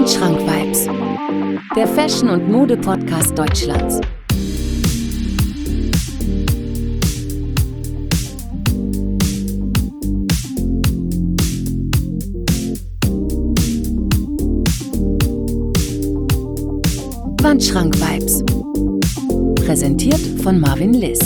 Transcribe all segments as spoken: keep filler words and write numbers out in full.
Wandschrank-Vibes, der Fashion- und Mode-Podcast Deutschlands. Wandschrank-Vibes, präsentiert von Marvin Liss.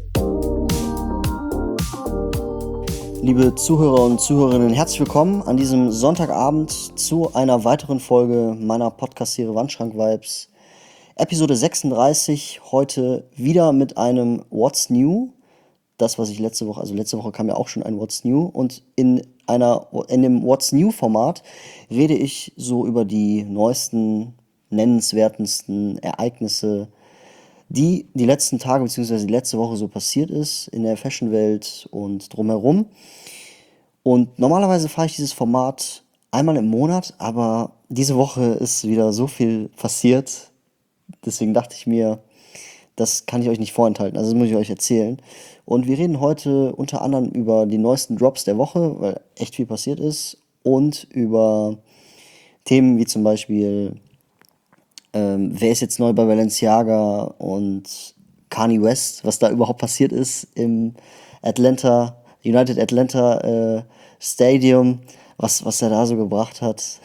Liebe Zuhörer und Zuhörerinnen, herzlich willkommen an diesem Sonntagabend zu einer weiteren Folge meiner Podcast-Serie Wandschrank-Vibes. Episode sechsunddreißig, heute wieder mit einem What's New. Das, was ich letzte Woche, also letzte Woche kam ja auch schon ein What's New. Und in einer, in dem What's New-Format rede ich so über die neuesten, nennenswertesten Ereignisse, die die letzten Tage bzw. die letzte Woche so passiert ist in der Fashion-Welt und drumherum. Und normalerweise fahre ich dieses Format einmal im Monat, aber diese Woche ist wieder so viel passiert. Deswegen dachte ich mir, das kann ich euch nicht vorenthalten, also das muss ich euch erzählen. Und wir reden heute unter anderem über die neuesten Drops der Woche, weil echt viel passiert ist, und über Themen wie zum Beispiel Ähm, wer ist jetzt neu bei Balenciaga und Kanye West, was da überhaupt passiert ist im Atlanta, United Atlanta äh, Stadium, was, was er da so gebracht hat.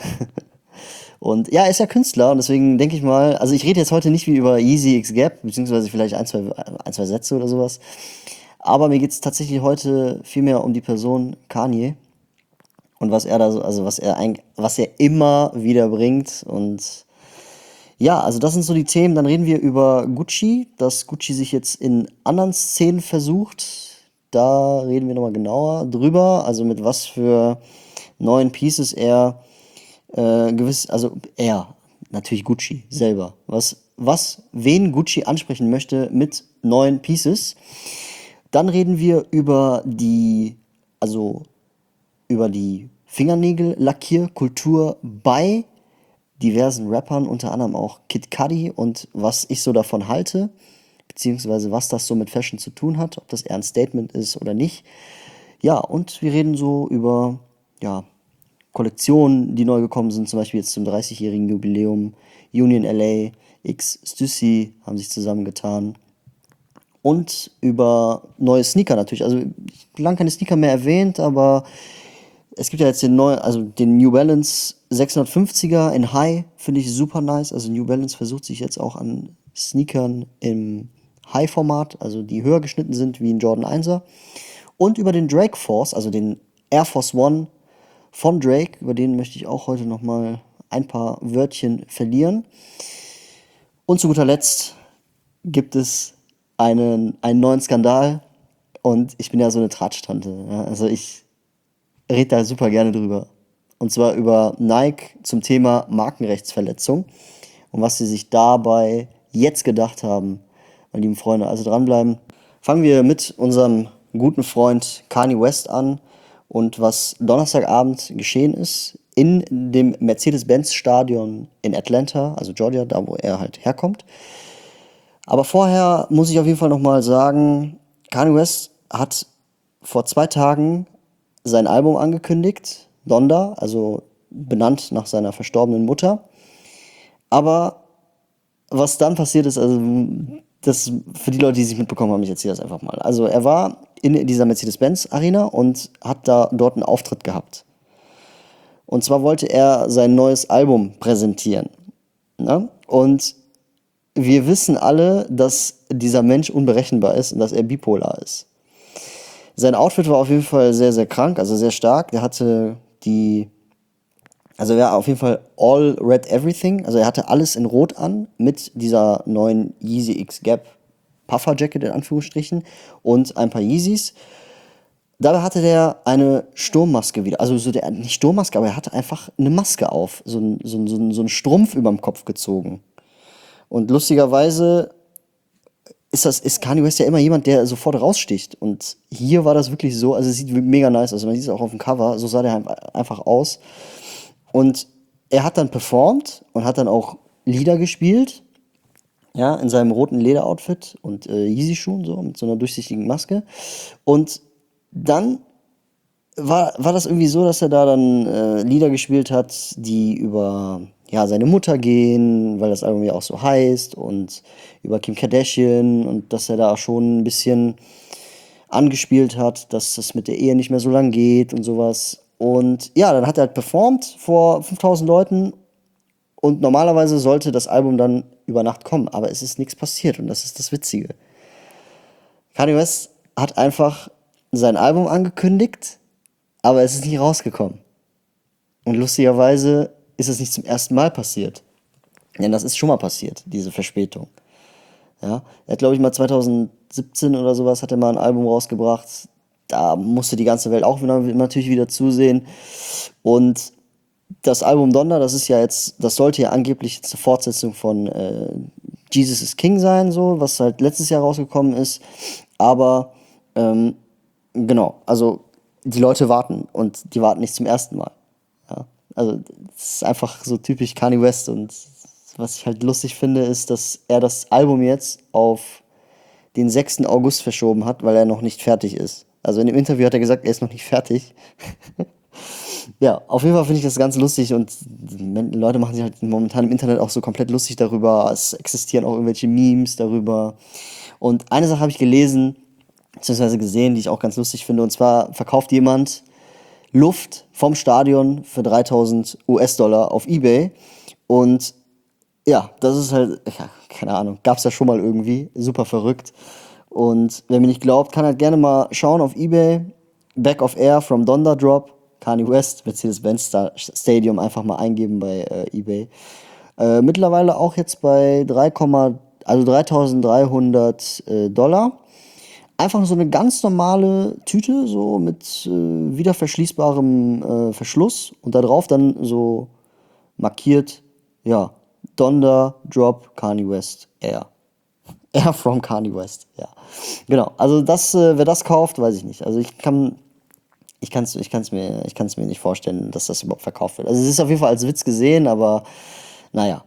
Und ja, er ist ja Künstler und deswegen denke ich mal, also ich rede jetzt heute nicht wie über Yeezy X Gap, beziehungsweise vielleicht ein, zwei, ein, zwei Sätze oder sowas, aber mir geht es tatsächlich heute vielmehr um die Person Kanye und was er da so, also was er, ein, was er immer wieder bringt. Und ja, also das sind so die Themen. Dann reden wir über Gucci, dass Gucci sich jetzt in anderen Szenen versucht. Da reden wir nochmal genauer drüber, also mit was für neuen Pieces er äh, gewiss, also er, natürlich Gucci selber, was, was, wen Gucci ansprechen möchte mit neuen Pieces. Dann reden wir über die, also über die Fingernägel-Lackierkultur bei diversen Rappern, unter anderem auch Kid Cudi, und was ich so davon halte, beziehungsweise was das so mit Fashion zu tun hat, ob das eher ein Statement ist oder nicht. Ja, und wir reden so über ja, Kollektionen, die neu gekommen sind, zum Beispiel jetzt zum dreißigjährigen Jubiläum. Union L A, X Stussy haben sich zusammengetan. Und über neue Sneaker natürlich. Also, ich habe lange keine Sneaker mehr erwähnt, aber es gibt ja jetzt den neuen, also den New Balance sechshundertfünfziger in High, finde ich super nice. Also New Balance versucht sich jetzt auch an Sneakern im High-Format, also die höher geschnitten sind wie ein Jordan Einser. Und über den Drake Force, also den Air Force One von Drake, über den möchte ich auch heute nochmal ein paar Wörtchen verlieren. Und zu guter Letzt gibt es einen, einen neuen Skandal, und ich bin ja so eine Tratsch-Tante. Ja? Also ich rede da super gerne drüber. Und zwar über Nike zum Thema Markenrechtsverletzung und was sie sich dabei jetzt gedacht haben, meine lieben Freunde. Also dranbleiben. Fangen wir mit unserem guten Freund Kanye West an und was Donnerstagabend geschehen ist in dem Mercedes-Benz-Stadion in Atlanta, also Georgia, da wo er halt herkommt. Aber vorher muss ich auf jeden Fall nochmal sagen, Kanye West hat vor zwei Tagen sein Album angekündigt, Donda, also benannt nach seiner verstorbenen Mutter. Aber was dann passiert ist, also das für die Leute, die es nicht mitbekommen haben, ich erzähle das einfach mal. Also er war in dieser Mercedes-Benz-Arena und hat da dort einen Auftritt gehabt. Und zwar wollte er sein neues Album präsentieren. Ne? Und wir wissen alle, dass dieser Mensch unberechenbar ist und dass er bipolar ist. Sein Outfit war auf jeden Fall sehr, sehr krank, also sehr stark. Der hatte die, also er war auf jeden Fall all red everything. Also er hatte alles in Rot an mit dieser neuen Yeezy X Gap Puffer Jacket in Anführungsstrichen und ein paar Yeezys. Dabei hatte der eine Sturmmaske wieder. Also so der, nicht Sturmmaske, aber er hatte einfach eine Maske auf. So ein, so ein, so ein, so ein Strumpf überm Kopf gezogen. Und lustigerweise ist das, ist Kanye West ja immer jemand, der sofort raussticht. Und hier war das wirklich so, also es sieht mega nice aus. Man sieht es auch auf dem Cover, so sah der einfach aus. Und er hat dann performt und hat dann auch Lieder gespielt, ja, in seinem roten Lederoutfit und äh, Yeezy-Schuhen, so, mit so einer durchsichtigen Maske. Und dann war, war das irgendwie so, dass er da dann äh, Lieder gespielt hat, die über ja, seine Mutter gehen, weil das Album ja auch so heißt und über Kim Kardashian und dass er da schon ein bisschen angespielt hat, dass das mit der Ehe nicht mehr so lang geht und sowas. Und ja, dann hat er halt performt vor fünftausend Leuten und normalerweise sollte das Album dann über Nacht kommen, aber es ist nichts passiert und das ist das Witzige. Kanye West hat einfach sein Album angekündigt, aber es ist nicht rausgekommen. Und lustigerweise ist es nicht zum ersten Mal passiert. Denn das ist schon mal passiert, diese Verspätung. Ja, er hat, glaube ich, mal zwanzig siebzehn oder sowas, hat er mal ein Album rausgebracht. Da musste die ganze Welt auch wieder, natürlich wieder zusehen. Und das Album Donda, das ist ja jetzt, das sollte ja angeblich jetzt eine Fortsetzung von äh, Jesus is King sein, so, was halt letztes Jahr rausgekommen ist. Aber ähm, genau, also die Leute warten und die warten nicht zum ersten Mal. Ja, also das ist einfach so typisch Kanye West und was ich halt lustig finde, ist, dass er das Album jetzt auf den sechsten August verschoben hat, weil er noch nicht fertig ist. Also in dem Interview hat er gesagt, er ist noch nicht fertig. Ja, auf jeden Fall finde ich das ganz lustig und die Leute machen sich halt momentan im Internet auch so komplett lustig darüber. Es existieren auch irgendwelche Memes darüber. Und eine Sache habe ich gelesen, beziehungsweise gesehen, die ich auch ganz lustig finde. Und zwar verkauft jemand Luft vom Stadion für dreitausend US-Dollar auf eBay. Und ja, das ist halt, ja, keine Ahnung, gab es ja schon mal irgendwie. Super verrückt. Und wer mir nicht glaubt, kann halt gerne mal schauen auf eBay. Back of Air from Donda Drop. Kanye West, Mercedes-Benz Stadium einfach mal eingeben bei äh, eBay. Äh, mittlerweile auch jetzt bei drei, also dreitausenddreihundert äh, Dollar. Einfach so eine ganz normale Tüte, so mit äh, wieder verschließbarem äh, Verschluss und da drauf dann so markiert, ja, Donda Drop Kanye West Air. Air from Kanye West, ja. Genau, also das, äh, wer das kauft, weiß ich nicht. Also ich kann, ich kann es ich kann's mir, ich kann's mir nicht vorstellen, dass das überhaupt verkauft wird. Also es ist auf jeden Fall als Witz gesehen, aber naja.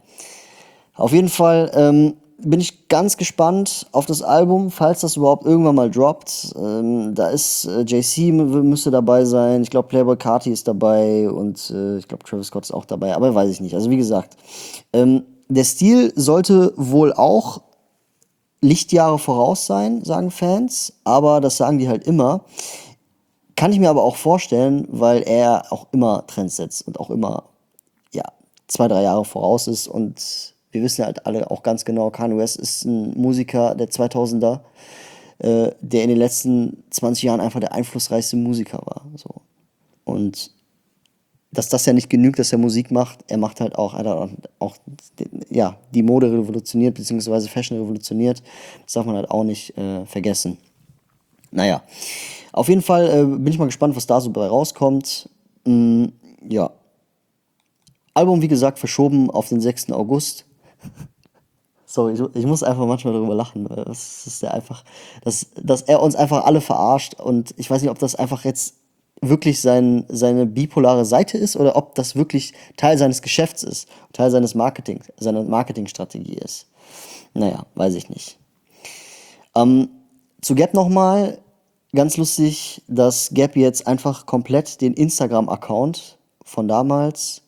Auf jeden Fall ähm, bin ich ganz gespannt auf das Album, falls das überhaupt irgendwann mal droppt. Ähm, da ist äh, Jay-Z m- müsste dabei sein, ich glaube Playboi Carti ist dabei und äh, ich glaube Travis Scott ist auch dabei, aber weiß ich nicht. Also wie gesagt, ähm, der Stil sollte wohl auch Lichtjahre voraus sein, sagen Fans, aber das sagen die halt immer. Kann ich mir aber auch vorstellen, weil er auch immer Trends setzt und auch immer, ja, zwei, drei Jahre voraus ist. Und wir wissen halt alle auch ganz genau, Kanye West ist ein Musiker der zweitausender, äh, der in den letzten zwanzig Jahren einfach der einflussreichste Musiker war. So. Und dass das ja nicht genügt, dass er Musik macht, er macht halt auch, er hat auch ja, die Mode revolutioniert, beziehungsweise Fashion revolutioniert. Das darf man halt auch nicht äh, vergessen. Naja, auf jeden Fall äh, bin ich mal gespannt, was da so bei rauskommt. Mm, ja. Album, wie gesagt, verschoben auf den sechsten August. Sorry, ich, ich muss einfach manchmal darüber lachen. Weil das ist ja einfach, dass, dass er uns einfach alle verarscht. Und ich weiß nicht, ob das einfach jetzt wirklich sein, seine bipolare Seite ist oder ob das wirklich Teil seines Geschäfts ist, Teil seines Marketing, seiner Marketingstrategie ist. Naja, weiß ich nicht. Ähm, zu Gap nochmal, ganz lustig, dass Gap jetzt einfach komplett den Instagram-Account von damals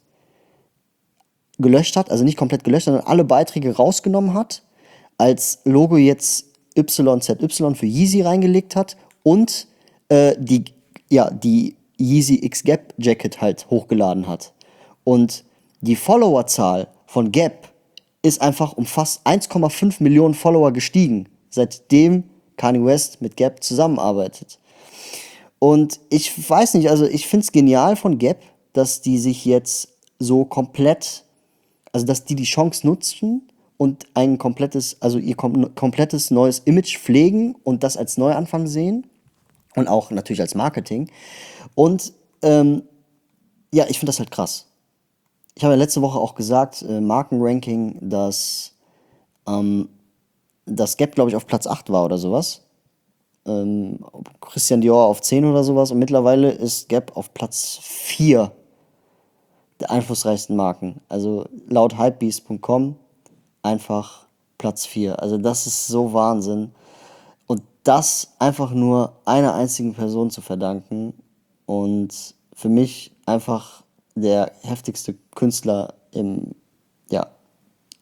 gelöscht hat, also nicht komplett gelöscht, sondern alle Beiträge rausgenommen hat, als Logo jetzt Y Z Y für Yeezy reingelegt hat und äh, die, ja, die Yeezy X Gap Jacket halt hochgeladen hat. Und die Followerzahl von Gap ist einfach um fast eins Komma fünf Millionen Follower gestiegen, seitdem Kanye West mit Gap zusammenarbeitet. Und ich weiß nicht, also ich finde es genial von Gap, dass die sich jetzt so komplett, also dass die die Chance nutzen und ein komplettes, also ihr kom komplettes neues Image pflegen und das als Neuanfang sehen und auch natürlich als Marketing. Und ähm, ja, ich finde das halt krass. Ich habe ja letzte Woche auch gesagt, äh, Markenranking, dass ähm, das Gap, glaube ich, auf Platz acht war oder sowas. Ähm, Christian Dior auf zehn oder sowas. Und mittlerweile ist Gap auf Platz vier der einflussreichsten Marken. Also laut hypebeast punkt com einfach Platz vier. Also das ist so Wahnsinn. Und das einfach nur einer einzigen Person zu verdanken. Und für mich einfach der heftigste Künstler im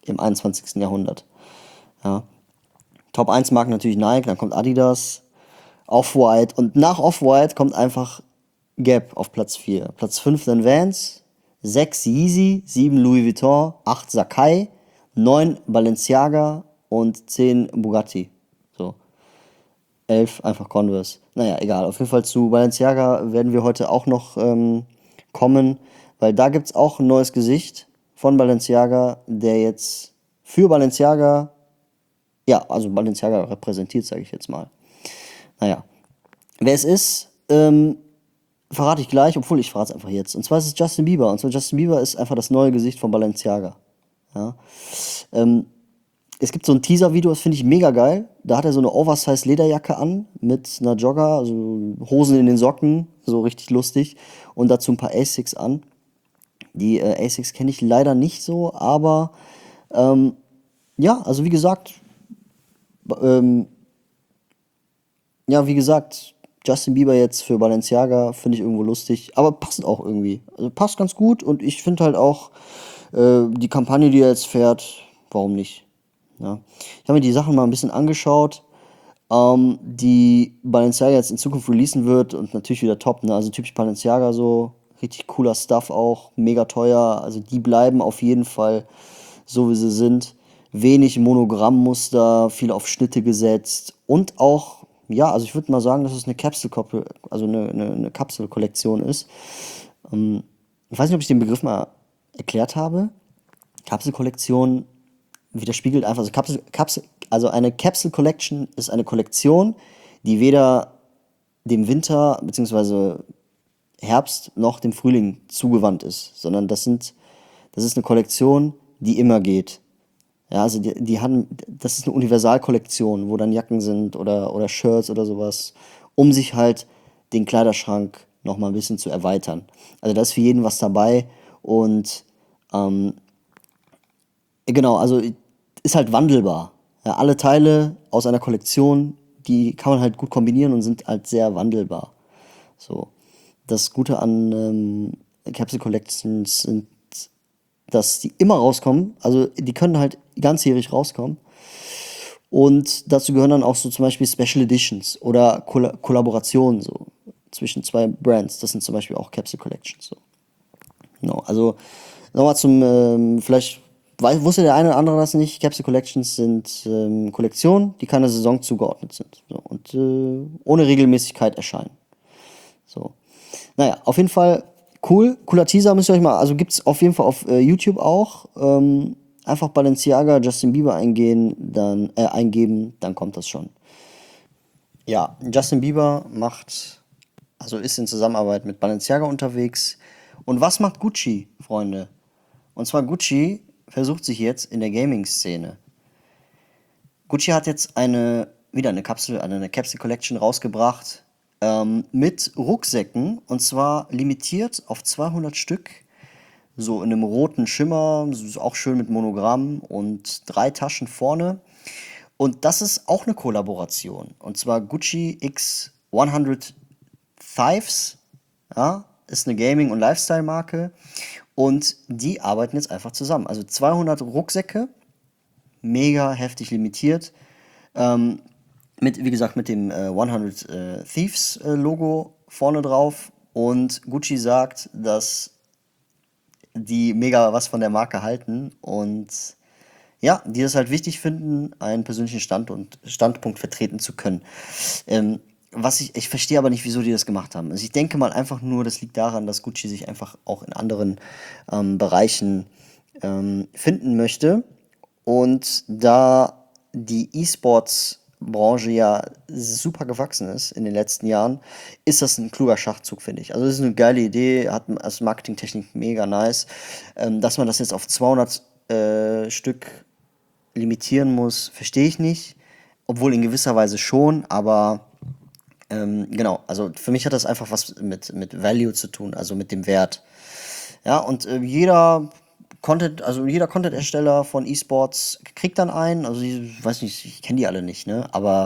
im einundzwanzigsten Jahrhundert. Ja. Top eins Marken natürlich Nike, dann kommt Adidas, Off-White und nach Off-White kommt einfach Gap auf Platz vier. Platz fünf dann Vans, sechs Yeezy, sieben Louis Vuitton, acht Sacai, neun Balenciaga und zehn Bugatti. So. elf einfach Converse. Naja, egal. Auf jeden Fall zu Balenciaga werden wir heute auch noch ähm, kommen, weil da gibt es auch ein neues Gesicht von Balenciaga, der jetzt für Balenciaga, ja, also Balenciaga repräsentiert, sage ich jetzt mal. Naja, wer es ist, ähm, verrate ich gleich, obwohl ich verrate es einfach jetzt. Und zwar ist es Justin Bieber. Und zwar Justin Bieber ist einfach das neue Gesicht von Balenciaga. Ja. Ähm, es gibt so ein Teaser-Video, das finde ich mega geil. Da hat er so eine Oversize-Lederjacke an mit einer Jogger, also Hosen in den Socken, so richtig lustig. Und dazu ein paar Asics an. Die äh, Asics kenne ich leider nicht so, aber ähm, ja, also wie gesagt, ähm, ja, wie gesagt, Justin Bieber jetzt für Balenciaga finde ich irgendwo lustig, aber passt auch irgendwie. Also passt ganz gut und ich finde halt auch äh, die Kampagne, die er jetzt fährt, warum nicht? Ja. Ich habe mir die Sachen mal ein bisschen angeschaut, ähm, die Balenciaga jetzt in Zukunft releasen wird und natürlich wieder top, ne? Also typisch Balenciaga so, richtig cooler Stuff auch, mega teuer, also die bleiben auf jeden Fall so, wie sie sind. Wenig Monogrammmuster, viel auf Schnitte gesetzt und auch, ja, also ich würde mal sagen, dass es eine Capsule, also eine, eine, eine Kapselkollektion ist. Ähm, ich weiß nicht, ob ich den Begriff mal erklärt habe. Kapselkollektion widerspiegelt einfach, also, Kapsel, Kapsel, also eine Capsule Collection ist eine Kollektion, die weder dem Winter bzw. Herbst noch dem Frühling zugewandt ist, sondern das sind, das ist eine Kollektion, die immer geht. Ja, also die, die haben, das ist eine Universalkollektion, wo dann Jacken sind oder, oder Shirts oder sowas, um sich halt den Kleiderschrank nochmal ein bisschen zu erweitern. Also da ist für jeden was dabei und ähm, genau, also ist halt wandelbar. Ja, alle Teile aus einer Kollektion, die kann man halt gut kombinieren und sind halt sehr wandelbar. So. Das Gute an ähm, Capsule Collections sind, dass die immer rauskommen. Also die können halt ganzjährig rauskommen. Und dazu gehören dann auch so zum Beispiel Special Editions oder Koll- Kollaborationen so zwischen zwei Brands. Das sind zum Beispiel auch Capsule Collections. So. Genau, also nochmal zum, ähm, vielleicht weiß, wusste der eine oder andere das nicht, Capsule Collections sind ähm, Kollektionen, die keiner Saison zugeordnet sind so, und äh, ohne Regelmäßigkeit erscheinen. So. Naja, auf jeden Fall cool, cooler Teaser müsst ihr euch mal, also gibt es auf jeden Fall auf äh, YouTube auch. Ähm, einfach Balenciaga, Justin Bieber eingehen, dann äh, eingeben, dann kommt das schon. Ja, Justin Bieber macht, also ist in Zusammenarbeit mit Balenciaga unterwegs. Und was macht Gucci, Freunde? Und zwar Gucci versucht sich jetzt in der Gaming-Szene. Gucci hat jetzt eine, wieder eine Kapsel, eine Capsule Collection rausgebracht ähm, mit Rucksäcken und zwar limitiert auf zweihundert Stück, so in einem roten Schimmer, auch schön mit Monogramm und drei Taschen vorne. Und das ist auch eine Kollaboration. Und zwar Gucci X hundert Thieves, ja, ist eine Gaming- und Lifestyle-Marke. Und die arbeiten jetzt einfach zusammen. Also zweihundert Rucksäcke, mega heftig limitiert. Ähm, mit, wie gesagt, mit dem äh, hundert äh, Thieves äh, Logo vorne drauf. Und Gucci sagt, dass die mega was von der Marke halten und ja, die es halt wichtig finden, einen persönlichen Stand und Standpunkt vertreten zu können. Ähm, was ich, ich verstehe aber nicht, wieso die das gemacht haben. Also ich denke mal einfach nur, das liegt daran, dass Gucci sich einfach auch in anderen ähm, Bereichen ähm, finden möchte. Und da die E-Sports-Branche ja super gewachsen ist in den letzten Jahren, ist das ein kluger Schachzug, finde ich. Also das ist eine geile Idee, hat als Marketingtechnik mega nice. Ähm, dass man das jetzt auf zweihundert äh, Stück limitieren muss, verstehe ich nicht. Obwohl in gewisser Weise schon, aber ähm, genau, also für mich hat das einfach was mit, mit Value zu tun, also mit dem Wert. Ja, und äh, jeder Content, also jeder Content-Ersteller von E-Sports kriegt dann einen, also ich weiß nicht, ich kenne die alle nicht, ne? Aber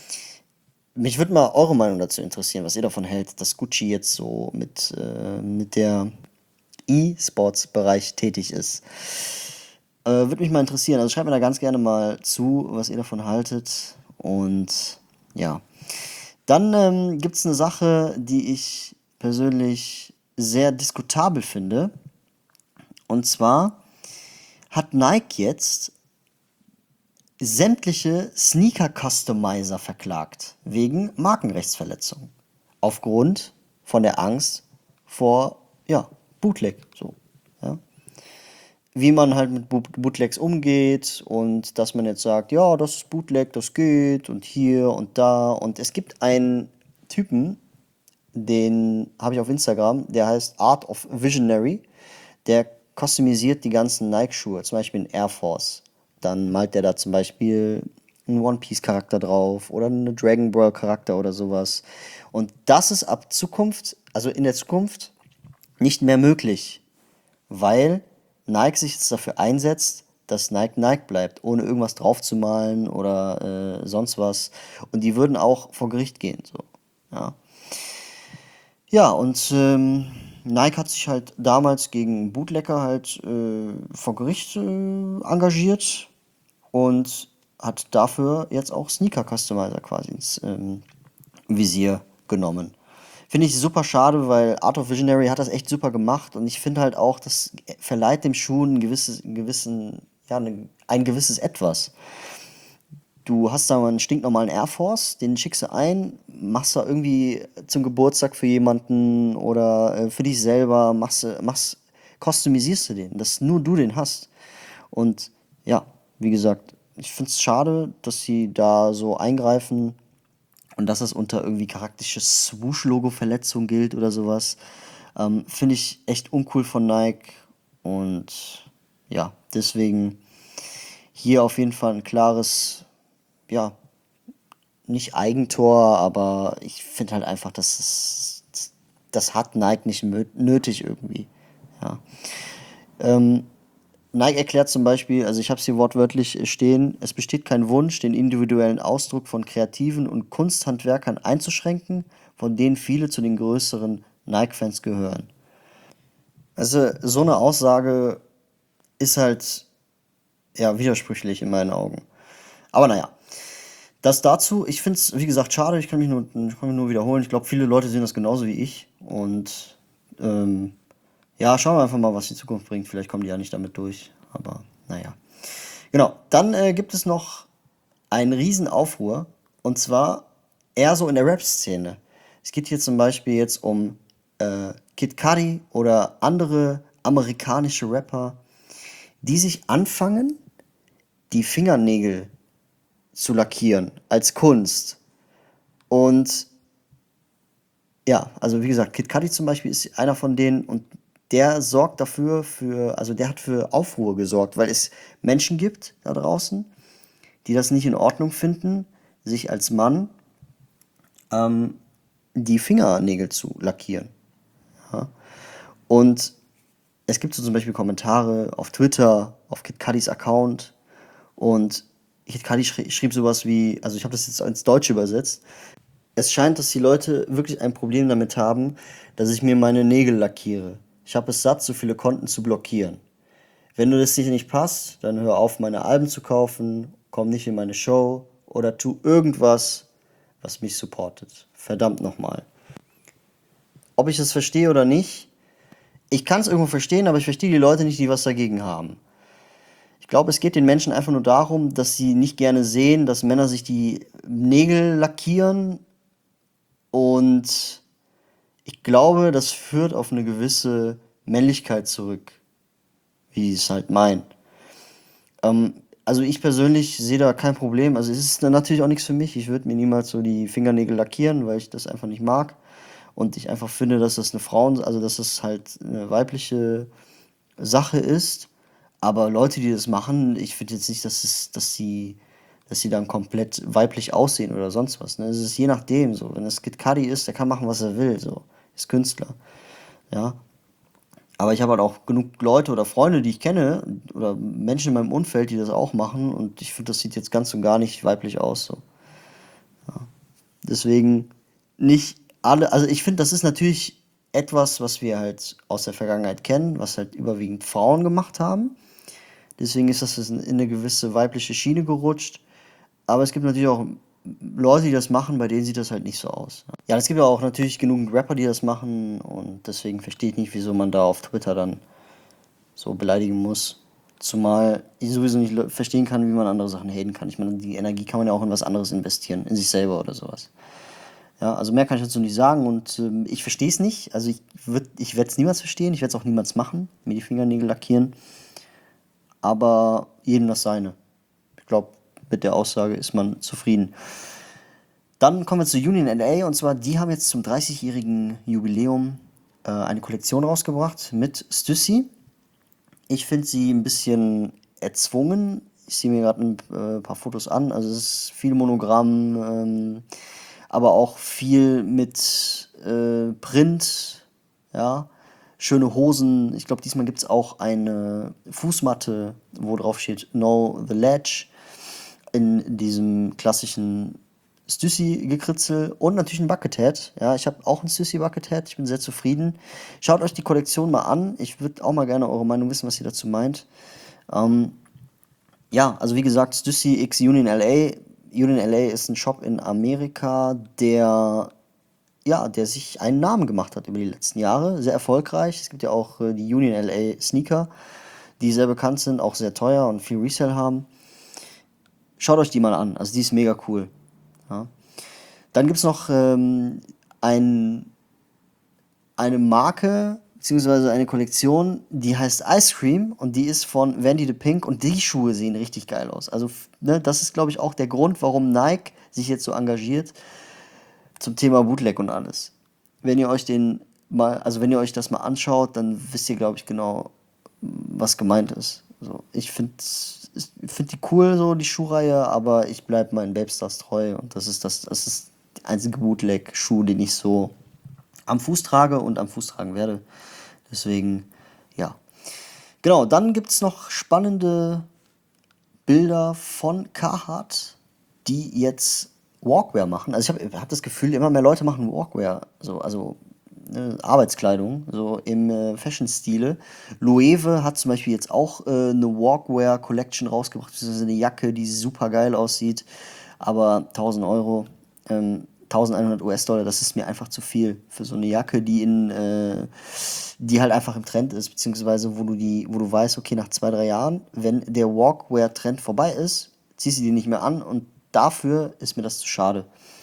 mich würde mal eure Meinung dazu interessieren, was ihr davon hält, dass Gucci jetzt so mit, äh, mit der E-Sports-Bereich tätig ist. Äh, würde mich mal interessieren. Also schreibt mir da ganz gerne mal zu, was ihr davon haltet. Und ja. Dann ähm, gibt es eine Sache, die ich persönlich sehr diskutabel finde. Und zwar hat Nike jetzt sämtliche Sneaker-Customizer verklagt wegen Markenrechtsverletzung. Aufgrund von der Angst vor, ja, Bootleg. So, ja. Wie man halt mit Bootlegs umgeht und dass man jetzt sagt, ja, das ist Bootleg, das geht und hier und da. Und es gibt einen Typen, den habe ich auf Instagram, der heißt Art of Visionary. Der customisiert die ganzen Nike-Schuhe, zum Beispiel in Air Force. Dann malt der da zum Beispiel einen One-Piece-Charakter drauf oder einen Dragon Ball-Charakter oder sowas. Und das ist ab Zukunft, also in der Zukunft, nicht mehr möglich, weil Nike sich jetzt dafür einsetzt, dass Nike Nike bleibt, ohne irgendwas draufzumalen oder äh, sonst was. Und die würden auch vor Gericht gehen. So. Ja. Ja, und ähm, Nike hat sich halt damals gegen Bootlegger halt äh, vor Gericht äh, engagiert und hat dafür jetzt auch Sneaker Customizer quasi ins ähm, Visier genommen. Finde ich super schade, weil Art of Visionary hat das echt super gemacht und ich finde halt auch, das verleiht dem Schuh ein gewisses, einen gewissen, ja, ein, ein gewisses Etwas. Du hast da mal einen stinknormalen Air Force, den schickst du ein, machst da irgendwie zum Geburtstag für jemanden oder äh, für dich selber, machst, du- machst, customisierst du den, dass nur du den hast. Und ja, wie gesagt, ich finde es schade, dass sie da so eingreifen und dass das unter irgendwie charakterische Swoosh-Logo-Verletzung gilt oder sowas. Ähm, finde ich echt uncool von Nike und ja, deswegen hier auf jeden Fall ein klares, ja, nicht Eigentor, aber ich finde halt einfach, dass es, das hat Nike nicht mö- nötig irgendwie. Ja. Ähm, Nike erklärt zum Beispiel, also ich habe es hier wortwörtlich stehen, es besteht kein Wunsch, den individuellen Ausdruck von Kreativen und Kunsthandwerkern einzuschränken, von denen viele zu den größeren Nike-Fans gehören. Also so eine Aussage ist halt ja widersprüchlich in meinen Augen. Aber naja, das dazu, ich finde es, wie gesagt, schade, ich kann mich nur, ich kann mich nur wiederholen. Ich glaube, viele Leute sehen das genauso wie ich. Und ähm, ja, schauen wir einfach mal, was die Zukunft bringt. Vielleicht kommen die ja nicht damit durch. Aber naja. Genau, dann äh, gibt es noch einen Riesenaufruhr. Und zwar eher so in der Rap-Szene. Es geht hier zum Beispiel jetzt um äh, Kid Cudi oder andere amerikanische Rapper, die sich anfangen, die Fingernägel zu lackieren als Kunst. Und ja, also wie gesagt, Kid Cudi zum Beispiel ist einer von denen und der sorgt dafür, für, also der hat für Aufruhr gesorgt, weil es Menschen gibt da draußen, die das nicht in Ordnung finden, sich als Mann ähm, die Fingernägel zu lackieren. Ja? Und es gibt so zum Beispiel Kommentare auf Twitter, auf Kid Cudis Account und Kid Cudi schrie, schrieb sowas wie, also ich habe das jetzt ins Deutsche übersetzt, es scheint, dass die Leute wirklich ein Problem damit haben, dass ich mir meine Nägel lackiere. Ich habe es satt, so viele Konten zu blockieren. Wenn du das dir nicht passt, dann hör auf, meine Alben zu kaufen, komm nicht in meine Show oder tu irgendwas, was mich supportet. Verdammt nochmal. Ob ich das verstehe oder nicht, ich kann es irgendwo verstehen, aber ich verstehe die Leute nicht, die was dagegen haben. Ich glaube, es geht den Menschen einfach nur darum, dass sie nicht gerne sehen, dass Männer sich die Nägel lackieren und ich glaube, das führt auf eine gewisse Männlichkeit zurück, wie sie es halt meinen. Ähm, also ich persönlich sehe da kein Problem. Also es ist dann natürlich auch nichts für mich. Ich würde mir niemals so die Fingernägel lackieren, weil ich das einfach nicht mag. Und ich einfach finde, dass das eine Frauen, also dass das halt eine weibliche Sache ist. Aber Leute, die das machen, ich finde jetzt nicht, dass es, dass sie, dass sie dann komplett weiblich aussehen oder sonst was. Ne? Es ist je nachdem so. Wenn es Kid Cudi ist, der kann machen, was er will. So, ist Künstler. Ja. Aber ich habe halt auch genug Leute oder Freunde, die ich kenne, oder Menschen in meinem Umfeld, die das auch machen. Und ich finde, das sieht jetzt ganz und gar nicht weiblich aus. So. Deswegen nicht alle, also ich finde, das ist natürlich etwas, was wir halt aus der Vergangenheit kennen, was halt überwiegend Frauen gemacht haben. Deswegen ist das in eine gewisse weibliche Schiene gerutscht. Aber es gibt natürlich auch Leute, die das machen, bei denen sieht das halt nicht so aus. Ja, es gibt ja auch natürlich genügend Rapper, die das machen. Und deswegen verstehe ich nicht, wieso man da auf Twitter dann so beleidigen muss. Zumal ich sowieso nicht le- verstehen kann, wie man andere Sachen haten kann. Ich meine, die Energie kann man ja auch in was anderes investieren, in sich selber oder sowas. Ja, also mehr kann ich dazu nicht sagen und ähm, ich verstehe es nicht. Also ich würd, ich werde es niemals verstehen, ich werde es auch niemals machen, mir die Fingernägel lackieren. Aber jedem das seine. Ich glaube, mit der Aussage ist man zufrieden. Dann kommen wir zu Union L A und zwar, die haben jetzt zum dreißigjährigen Jubiläum äh, eine Kollektion rausgebracht mit Stussy. Ich finde sie ein bisschen erzwungen. Ich sehe mir gerade ein äh, paar Fotos an. Also es ist viel Monogramm, ähm, aber auch viel mit äh, Print, ja. Schöne Hosen. Ich glaube, diesmal gibt es auch eine Fußmatte, wo drauf steht Know the Ledge in diesem klassischen Stussy-Gekritzel und natürlich ein Buckethead. Ja, ich habe auch ein Stussy-Buckethead. Ich bin sehr zufrieden. Schaut euch die Kollektion mal an. Ich würde auch mal gerne eure Meinung wissen, was ihr dazu meint. Ähm, ja, also wie gesagt, Stussy x Union L A. Union L A ist ein Shop in Amerika, der ja, der sich einen Namen gemacht hat über die letzten Jahre. Sehr erfolgreich. Es gibt ja auch äh, die Union L A Sneaker, die sehr bekannt sind, auch sehr teuer und viel Resale haben. Schaut euch die mal an. Also die ist mega cool. Ja. Dann gibt es noch ähm, ein, eine Marke, beziehungsweise eine Kollektion, die heißt Ice Cream und die ist von Vandy the Pink und die Schuhe sehen richtig geil aus. Also, f- ne, das ist, glaube ich, auch der Grund, warum Nike sich jetzt so engagiert zum Thema Bootleg und alles. Wenn ihr euch den mal, also wenn ihr euch das mal anschaut, dann wisst ihr, glaube ich, genau, was gemeint ist. So, ich finde find die cool, so die Schuhreihe, aber ich bleibe meinen Babestars treu und das ist das, das ist der einzige Bootleg-Schuh, den ich so am Fuß trage und am Fuß tragen werde. Deswegen, ja. Genau, dann gibt es noch spannende Bilder von Carhartt, die jetzt Walkwear machen. Also ich habe hab das Gefühl, immer mehr Leute machen Walkwear, so, also ne, Arbeitskleidung, so im äh, Fashion-Stile. Loewe hat zum Beispiel jetzt auch äh, eine Walkwear-Collection rausgebracht, das ist eine Jacke, die super geil aussieht, aber tausend Euro, ähm, eintausendeinhundert U S-Dollar, das ist mir einfach zu viel für so eine Jacke, die in, äh, die halt einfach im Trend ist, beziehungsweise wo du die, wo du weißt, okay, nach zwei, drei Jahren, wenn der Walkwear-Trend vorbei ist, ziehst du die nicht mehr an und dafür ist mir das zu schade.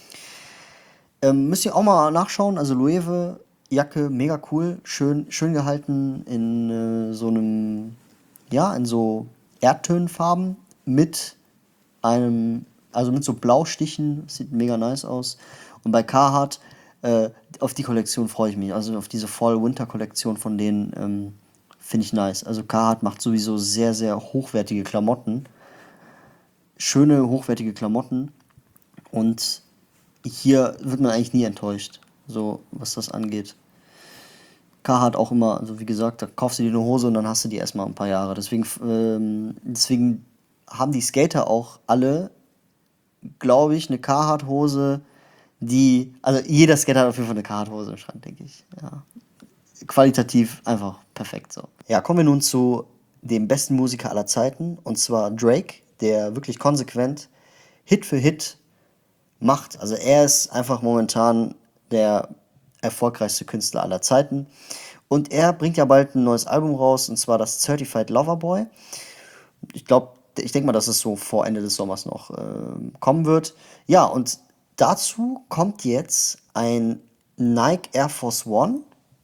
Ähm, müsst ihr auch mal nachschauen, also Loewe, Jacke, mega cool, schön, schön gehalten in äh, so einem, ja, in so Erdtönenfarben mit einem, also mit so Blaustichen, sieht mega nice aus. Und bei Carhartt, äh, auf die Kollektion freue ich mich, also auf diese Fall-Winter-Kollektion von denen ähm, finde ich nice. Also Carhartt macht sowieso sehr, sehr hochwertige Klamotten, schöne, hochwertige Klamotten und hier wird man eigentlich nie enttäuscht, so was das angeht. Carhartt auch immer, also wie gesagt, da kaufst du dir eine Hose und dann hast du die erstmal ein paar Jahre. Deswegen, ähm, deswegen haben die Skater auch alle, glaube ich, eine Carhartt-Hose, die, also jeder Skater hat auf jeden Fall eine Carhartt-Hose im Schrank, denke ich. Ja. Qualitativ einfach perfekt so. Ja, kommen wir nun zu dem besten Musiker aller Zeiten und zwar Drake, der wirklich konsequent Hit für Hit macht. Also er ist einfach momentan der erfolgreichste Künstler aller Zeiten. Und er bringt ja bald ein neues Album raus, und zwar das Certified Lover Boy. Ich glaube, ich denke mal, dass es so vor Ende des Sommers noch ähm, kommen wird. Ja, und dazu kommt jetzt ein Nike Air Force One,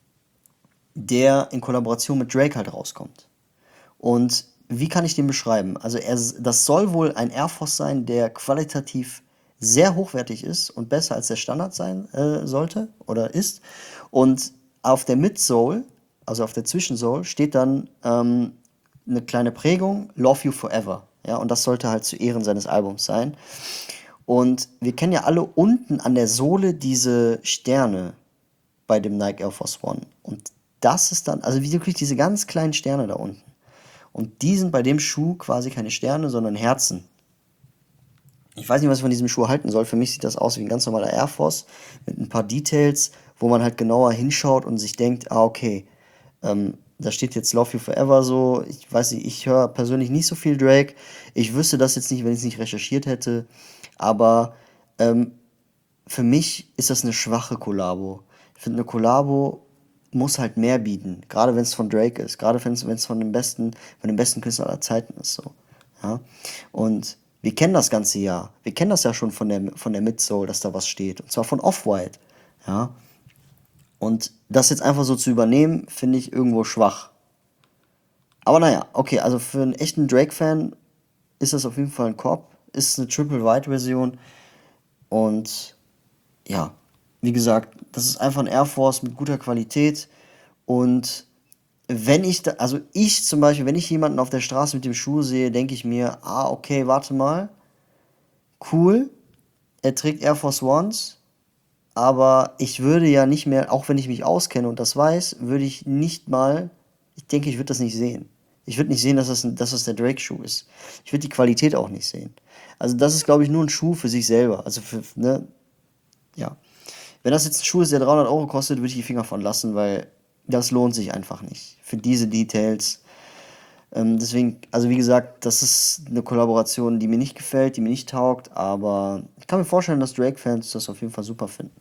der in Kollaboration mit Drake halt rauskommt. Und wie kann ich den beschreiben? Also er, das soll wohl ein Air Force sein, der qualitativ sehr hochwertig ist und besser als der Standard sein äh, sollte oder ist. Und auf der Midsole, also auf der Zwischensole, steht dann ähm, eine kleine Prägung, Love You Forever. Ja, und das sollte halt zu Ehren seines Albums sein. Und wir kennen ja alle unten an der Sohle diese Sterne bei dem Nike Air Force One. Und das ist dann, also wie wirklich diese ganz kleinen Sterne da unten. Und die sind bei dem Schuh quasi keine Sterne, sondern Herzen. Ich weiß nicht, was ich von diesem Schuh halten soll. Für mich sieht das aus wie ein ganz normaler Air Force mit ein paar Details, wo man halt genauer hinschaut und sich denkt, ah, okay, ähm, da steht jetzt Love You Forever so. Ich weiß nicht, ich höre persönlich nicht so viel Drake. Ich wüsste das jetzt nicht, wenn ich es nicht recherchiert hätte. Aber ähm, für mich ist das eine schwache Kollabo. Ich finde, eine Kollabo muss halt mehr bieten. Gerade wenn es von Drake ist. Gerade wenn es von dem besten, von dem besten Künstler aller Zeiten ist. So. Ja? Und wir kennen das ganze Jahr. Wir kennen das ja schon von der, von der Mid-Soul, dass da was steht. Und zwar von Off-White. Ja? Und das jetzt einfach so zu übernehmen, finde ich irgendwo schwach. Aber naja, okay, also für einen echten Drake-Fan ist das auf jeden Fall ein Korb. Ist eine Triple-White-Version. Und ja, wie gesagt, das ist einfach ein Air Force mit guter Qualität. Und wenn ich da, also ich zum Beispiel, wenn ich jemanden auf der Straße mit dem Schuh sehe, denke ich mir, ah, okay, warte mal, cool, er trägt Air Force Ones, aber ich würde ja nicht mehr, auch wenn ich mich auskenne und das weiß, würde ich nicht mal, ich denke, ich würde das nicht sehen. Ich würde nicht sehen, dass das, ein, dass das der Drake-Schuh ist. Ich würde die Qualität auch nicht sehen. Also das ist, glaube ich, nur ein Schuh für sich selber. Also für, ne, ja. Wenn das jetzt ein Schuh ist, der dreihundert Euro kostet, würde ich die Finger von lassen, weil das lohnt sich einfach nicht. Für diese Details. Ähm, deswegen, also wie gesagt, das ist eine Kollaboration, die mir nicht gefällt, die mir nicht taugt, aber ich kann mir vorstellen, dass Drake-Fans das auf jeden Fall super finden.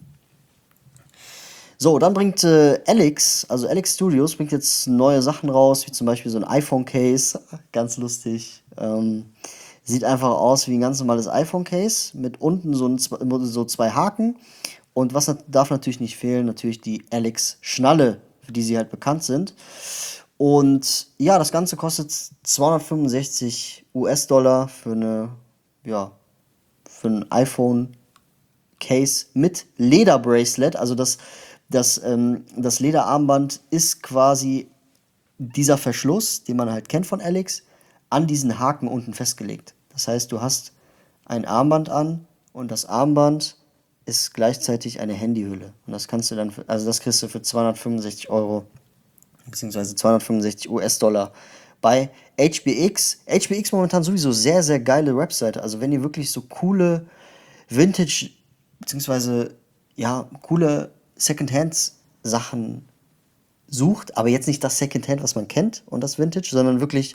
So, dann bringt äh, Alex, also Alex Studios, bringt jetzt neue Sachen raus, wie zum Beispiel so ein iPhone-Case, ganz lustig. Ähm, sieht einfach aus wie ein ganz normales iPhone-Case, mit unten so, ein, so zwei Haken. Und was darf natürlich nicht fehlen, natürlich die Alex-Schnalle, für die sie halt bekannt sind. Und ja, das Ganze kostet zweihundertfünfundsechzig US-Dollar für eine, ja, für ein iPhone-Case mit Leder-Bracelet. Also das, das, ähm, das Lederarmband ist quasi dieser Verschluss, den man halt kennt von Alex, an diesen Haken unten festgelegt. Das heißt, du hast ein Armband an und das Armband ist gleichzeitig eine Handyhülle. Und das kannst du dann, für, also das kriegst du für zweihundertfünfundsechzig Euro, beziehungsweise zweihundertfünfundsechzig US-Dollar bei H B X. H B X momentan sowieso sehr, sehr geile Webseite. Also wenn ihr wirklich so coole Vintage, beziehungsweise ja, coole Secondhand-Sachen sucht, aber jetzt nicht das Secondhand, was man kennt und das Vintage, sondern wirklich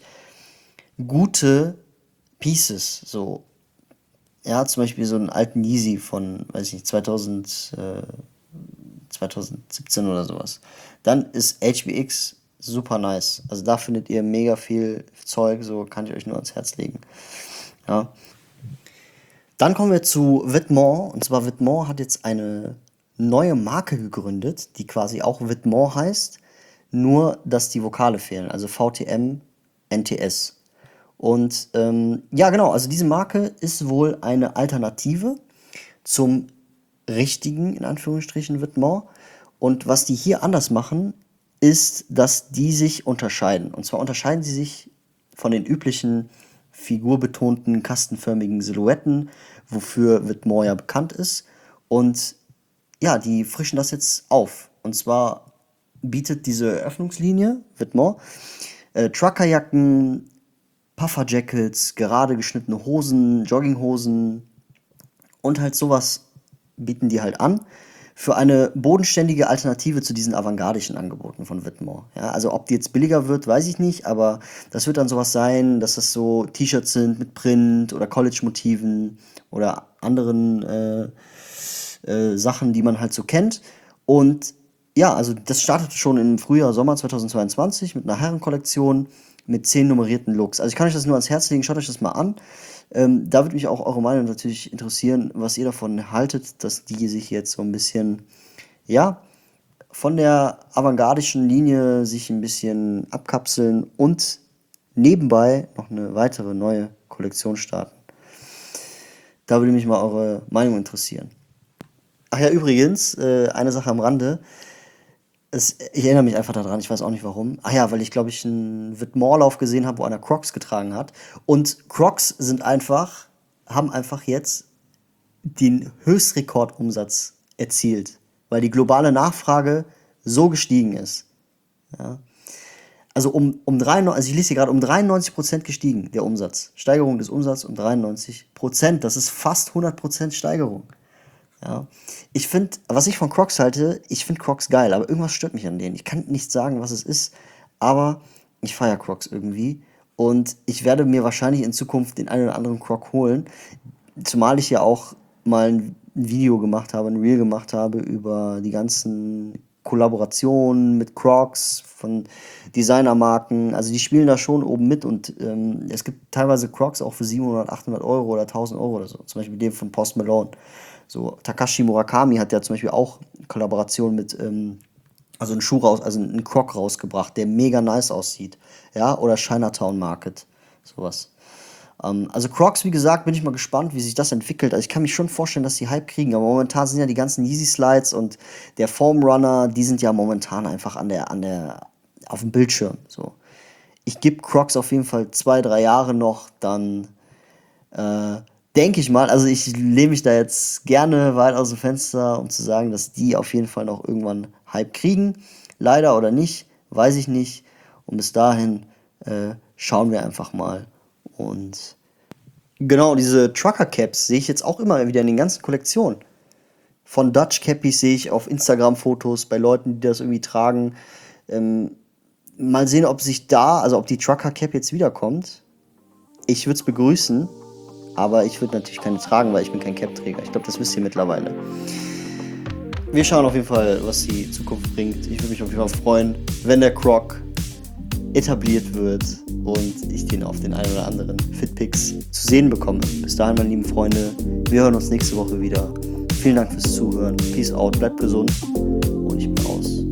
gute Pieces, so. Ja, zum Beispiel so einen alten Yeezy von, weiß ich nicht, zweitausend, äh, zweitausendsiebzehn oder sowas. Dann ist H B X super nice. Also da findet ihr mega viel Zeug, so kann ich euch nur ans Herz legen. Ja. Dann kommen wir zu Vetements. Und zwar Vetements hat jetzt eine neue Marke gegründet, die quasi auch Vetements heißt, nur dass die Vokale fehlen, also V T M N T S. Und ähm, ja, genau, also diese Marke ist wohl eine Alternative zum richtigen, in Anführungsstrichen, Vetements. Und was die hier anders machen, ist, dass die sich unterscheiden. Und zwar unterscheiden sie sich von den üblichen figurbetonten, kastenförmigen Silhouetten, wofür Vetements ja bekannt ist. Und ja, die frischen das jetzt auf. Und zwar bietet diese Öffnungslinie, Vetements, äh, Truckerjacken, Pufferjackets, gerade geschnittene Hosen, Jogginghosen und halt sowas bieten die halt an für eine bodenständige Alternative zu diesen avantgardischen Angeboten von Vetements. Ja, also ob die jetzt billiger wird, weiß ich nicht, aber das wird dann sowas sein, dass das so T-Shirts sind mit Print oder College-Motiven oder anderen äh, äh, Sachen, die man halt so kennt. Und ja, also das startete schon im Frühjahr, Sommer zweitausendzweiundzwanzig mit einer Herrenkollektion mit zehn nummerierten Looks. Also ich kann euch das nur ans Herz legen, schaut euch das mal an. Ähm, da würde mich auch eure Meinung natürlich interessieren, was ihr davon haltet, dass die sich jetzt so ein bisschen, ja, von der avantgardischen Linie sich ein bisschen abkapseln und nebenbei noch eine weitere neue Kollektion starten. Da würde mich mal eure Meinung interessieren. Ach ja, übrigens, äh, eine Sache am Rande. Es, ich erinnere mich einfach daran, ich weiß auch nicht warum. Ah ja, weil ich glaube ich einen Vetements-Lauf gesehen habe, wo einer Crocs getragen hat. Und Crocs sind einfach, haben einfach jetzt den Höchstrekordumsatz erzielt, weil die globale Nachfrage so gestiegen ist. Ja. Also um, um dreiundneunzig, also ich lese hier gerade, um dreiundneunzig Prozent gestiegen, der Umsatz. Steigerung des Umsatzes um dreiundneunzig Prozent. Das ist fast hundert Prozent Steigerung. Ja. Ich finde, was ich von Crocs halte, ich finde Crocs geil, aber irgendwas stört mich an denen. Ich kann nicht sagen, was es ist, aber ich feiere Crocs irgendwie und ich werde mir wahrscheinlich in Zukunft den einen oder anderen Croc holen, zumal ich ja auch mal ein Video gemacht habe, ein Reel gemacht habe über die ganzen Kollaborationen mit Crocs von Designermarken. Also die spielen da schon oben mit und ähm, es gibt teilweise Crocs auch für siebenhundert, achthundert Euro oder tausend Euro oder so. Zum Beispiel den von Post Malone. So, Takashi Murakami hat ja zum Beispiel auch Kollaboration mit, ähm, also einen Schuh raus, also einen Croc rausgebracht, der mega nice aussieht. Ja, oder Chinatown Market, sowas. Ähm, also Crocs, wie gesagt, bin ich mal gespannt, wie sich das entwickelt. Also ich kann mich schon vorstellen, dass die Hype kriegen, aber momentan sind ja die ganzen Yeezy Slides und der Foam Runner, die sind ja momentan einfach an der, an der, auf dem Bildschirm. So. Ich gebe Crocs auf jeden Fall zwei, drei Jahre noch, dann äh, denke ich mal, also ich lehne mich da jetzt gerne weit aus dem Fenster, um zu sagen, dass die auf jeden Fall noch irgendwann Hype kriegen. Leider oder nicht, weiß ich nicht. Und bis dahin äh, schauen wir einfach mal. Und genau, diese Trucker Caps sehe ich jetzt auch immer wieder in den ganzen Kollektionen. Von Dutch Cappies sehe ich auf Instagram Fotos bei Leuten, die das irgendwie tragen. Ähm, mal sehen, ob sich da, also ob die Trucker Cap jetzt wiederkommt. Ich würde es begrüßen, aber ich würde natürlich keine tragen, weil ich bin kein Cap-Träger. Ich glaube, das wisst ihr mittlerweile. Wir schauen auf jeden Fall, was die Zukunft bringt. Ich würde mich auf jeden Fall freuen, wenn der Croc etabliert wird und ich den auf den einen oder anderen Fitpics zu sehen bekomme. Bis dahin, meine lieben Freunde, wir hören uns nächste Woche wieder. Vielen Dank fürs Zuhören. Peace out, bleibt gesund und ich bin aus.